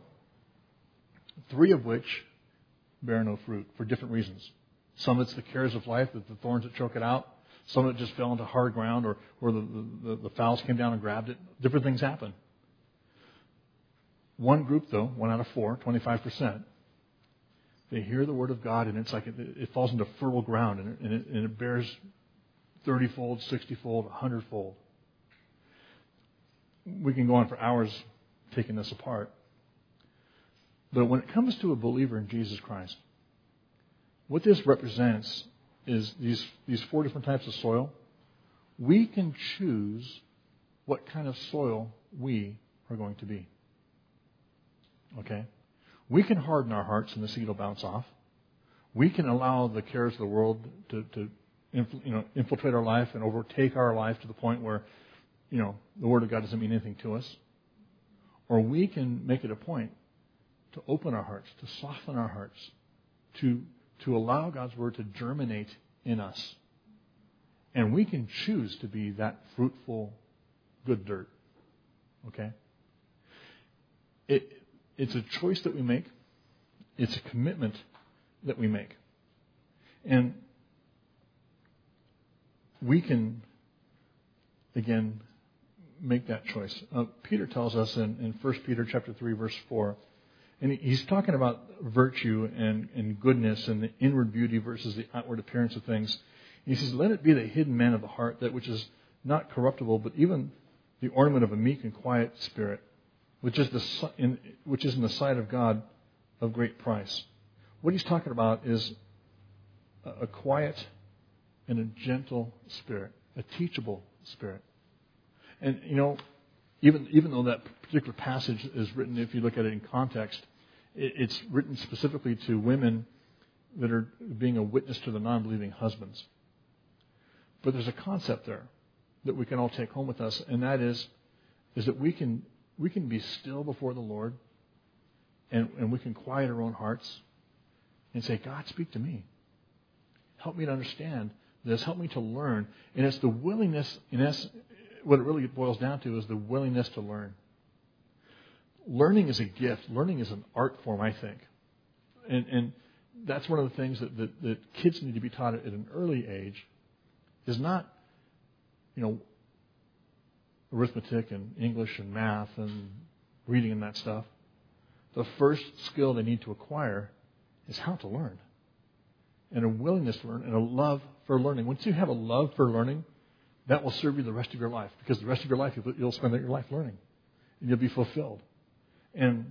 3 of which bear no fruit for different reasons. Some it's the cares of life, that the thorns that choke it out. Some of it just fell into hard ground, or the fowls came down and grabbed it. Different things happen. One group, though, 1 out of 4, 25%, they hear the word of God, and it's like it falls into fertile ground, and it bears 30-fold, 60-fold, 100-fold. We can go on for hours taking this apart. But when it comes to a believer in Jesus Christ, what this represents is these 4 different types of soil. We can choose what kind of soil we are going to be. Okay? We can harden our hearts and the seed will bounce off. We can allow the cares of the world to infiltrate our life and overtake our life to the point where, the Word of God doesn't mean anything to us. Or we can make it a point to open our hearts, to soften our hearts, to allow God's Word to germinate in us. And we can choose to be that fruitful, good dirt. Okay? It's a choice that we make. It's a commitment that we make. And we can, again, make that choice. Peter tells us in 1 Peter chapter 3, verse 4, and he's talking about virtue and goodness and the inward beauty versus the outward appearance of things. He says, let it be the hidden man of the heart, that which is not corruptible, but even the ornament of a meek and quiet spirit, which is in the sight of God of great price. What he's talking about is a quiet and a gentle spirit, a teachable spirit. And, even though that particular passage is written, if you look at it in context, it's written specifically to women that are being a witness to the non-believing husbands. But there's a concept there that we can all take home with us, and that is that we can be still before the Lord, and we can quiet our own hearts and say, God, speak to me. Help me to understand this. Help me to learn. And it's the willingness, what it really boils down to is the willingness to learn. Learning is a gift. Learning is an art form, I think. And that's one of the things that kids need to be taught at an early age, is not, arithmetic and English and math and reading and that stuff. The first skill they need to acquire is how to learn. And a willingness to learn and a love for learning. Once you have a love for learning, that will serve you the rest of your life. Because the rest of your life, you'll spend your life learning. And you'll be fulfilled. And,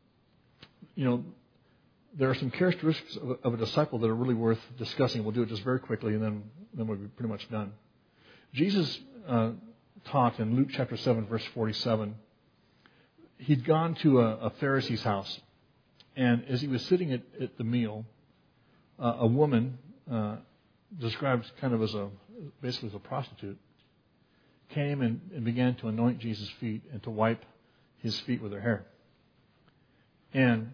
there are some characteristics of a disciple that are really worth discussing. We'll do it just very quickly, and then we'll be pretty much done. Jesus taught in Luke chapter 7, verse 47. He'd gone to a Pharisee's house. And as he was sitting at the meal, a woman described kind of basically as a prostitute, came and began to anoint Jesus' feet and to wipe his feet with her hair. And,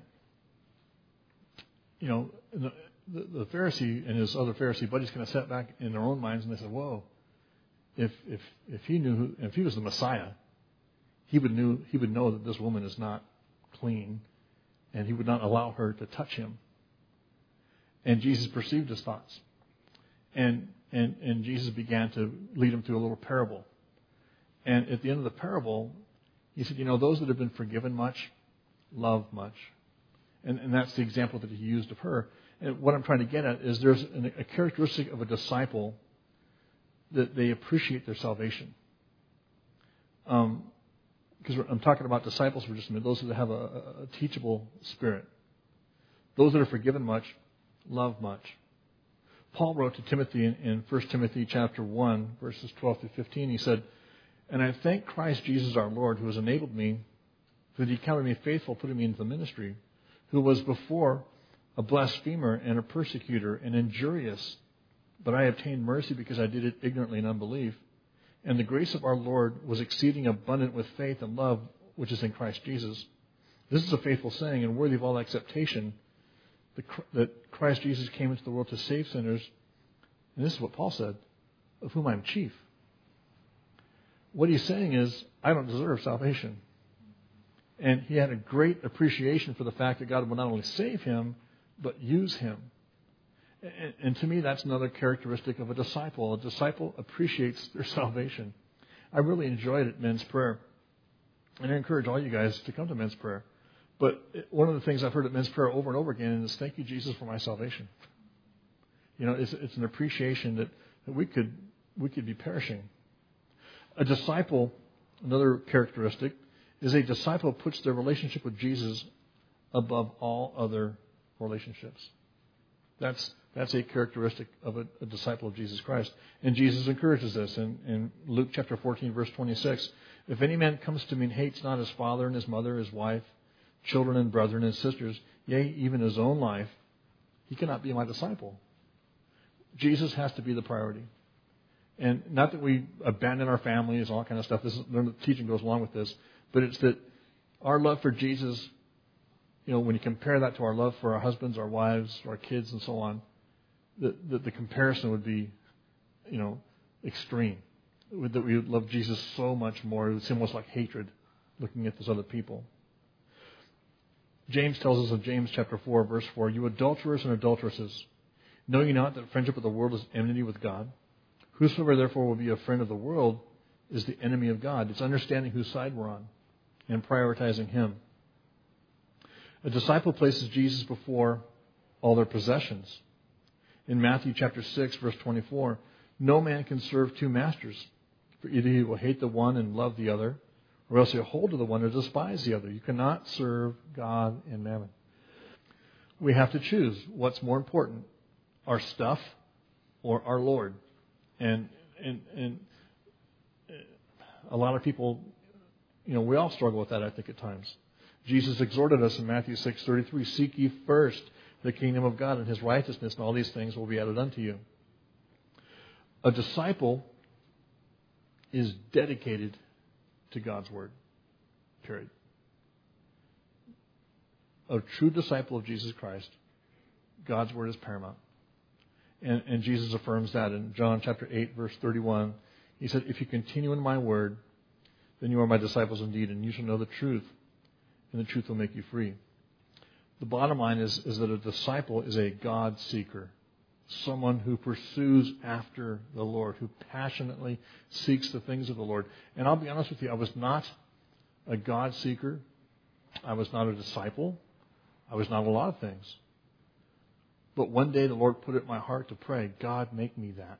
the Pharisee and his other Pharisee buddies kind of sat back in their own minds and they said, whoa, if he was the Messiah, he would know that this woman is not clean, and he would not allow her to touch him. And Jesus perceived his thoughts. And Jesus began to lead him through a little parable. And at the end of the parable, he said, those that have been forgiven much, love much. And that's the example that he used of her. And what I'm trying to get at is there's a characteristic of a disciple that they appreciate their salvation. Because I'm talking about disciples for just a minute, those that have a teachable spirit. Those that are forgiven much, love much. Paul wrote to Timothy in 1 Timothy chapter 1, verses 12 through 15. He said, and I thank Christ Jesus our Lord, who has enabled me, that he counted me faithful, putting me into the ministry, who was before a blasphemer and a persecutor and injurious. But I obtained mercy because I did it ignorantly in unbelief. And the grace of our Lord was exceeding abundant with faith and love, which is in Christ Jesus. This is a faithful saying and worthy of all acceptation, that Christ Jesus came into the world to save sinners. And this is what Paul said, of whom I'm chief. What he's saying is, I don't deserve salvation. And he had a great appreciation for the fact that God would not only save him, but use him. And to me, that's another characteristic of a disciple. A disciple appreciates their salvation. I really enjoyed it, men's prayer. And I encourage all you guys to come to men's prayer. But one of the things I've heard at men's prayer over and over again is, thank you, Jesus, for my salvation. It's an appreciation that we could be perishing. A disciple, another characteristic, is a disciple puts their relationship with Jesus above all other relationships. That's a characteristic of a disciple of Jesus Christ. And Jesus encourages this in Luke chapter 14, verse 26. If any man comes to me and hates not his father and his mother, his wife, children and brethren and sisters, yea, even his own life, he cannot be my disciple. Jesus has to be the priority. And not that we abandon our families, all that kind of stuff. The teaching goes along with this. But it's that our love for Jesus, when you compare that to our love for our husbands, our wives, our kids, and so on, the comparison would be, extreme. That we would love Jesus so much more. It would seem almost like hatred looking at those other people. James tells us in James chapter 4, verse 4, "You adulterers and adulteresses, know ye not that friendship with the world is enmity with God? Whosoever therefore will be a friend of the world is the enemy of God." It's understanding whose side we're on and prioritizing him. A disciple places Jesus before all their possessions. In Matthew chapter 6, verse 24, "No man can serve two masters, for either he will hate the one and love the other, or else he'll hold to the one and despise the other. You cannot serve God and mammon." We have to choose what's more important, our stuff or our Lord. And a lot of people, we all struggle with that, I think, at times. Jesus exhorted us in Matthew 6:33, "Seek ye first the kingdom of God and his righteousness, and all these things will be added unto you." A disciple is dedicated to God's word, period. A true disciple of Jesus Christ, God's word is paramount. And Jesus affirms that in John chapter 8, verse 31. He said, "If you continue in my word, then you are my disciples indeed, and you shall know the truth, and the truth will make you free." The bottom line is that a disciple is a God seeker, someone who pursues after the Lord, who passionately seeks the things of the Lord. And I'll be honest with you, I was not a God seeker. I was not a disciple. I was not a lot of things. But one day the Lord put it in my heart to pray, "God, make me that.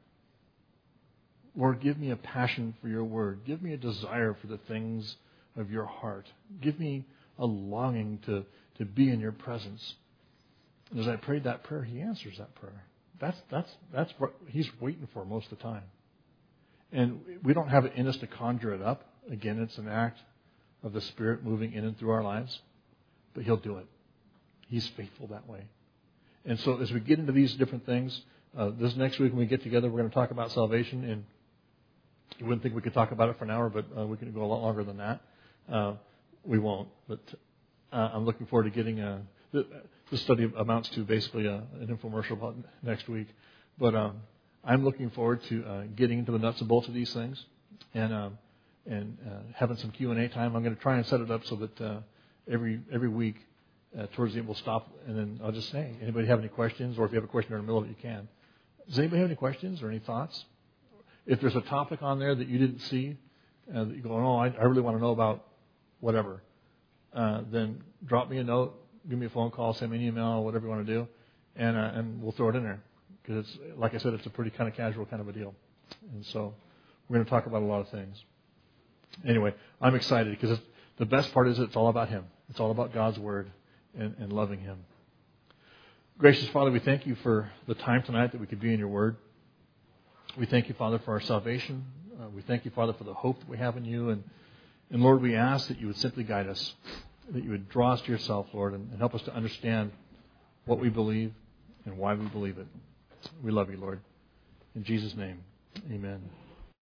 Lord, give me a passion for your word. Give me a desire for the things of your heart. Give me a longing to be in your presence." And as I prayed that prayer, he answers that prayer. That's what he's waiting for most of the time. And we don't have it in us to conjure it up. Again, it's an act of the Spirit moving in and through our lives. But he'll do it. He's faithful that way. And so as we get into these different things, this next week when we get together, we're going to talk about salvation. And you wouldn't think we could talk about it for an hour, but we can go a lot longer than that. We won't. But I'm looking forward to getting the study amounts to basically an infomercial about next week. But I'm looking forward to getting into the nuts and bolts of these things and having some Q&A time. I'm going to try and set it up so that every week towards the end we'll stop and then I'll just say, anybody have any questions? Or if you have a question in the middle of it, you can. Does anybody have any questions or any thoughts? If there's a topic on there that you didn't see, that you go, "Oh, I really want to know about whatever," then drop me a note, give me a phone call, send me an email, whatever you want to do, and we'll throw it in there. Because, like I said, it's a pretty kind of casual kind of a deal. And so we're going to talk about a lot of things. Anyway, I'm excited because the best part is it's all about him. It's all about God's word and loving him. Gracious Father, we thank you for the time tonight that we could be in your word. We thank you, Father, for our salvation. We thank you, Father, for the hope that we have in you. And Lord, we ask that you would simply guide us, that you would draw us to yourself, Lord, and help us to understand what we believe and why we believe it. We love you, Lord. In Jesus' name, amen.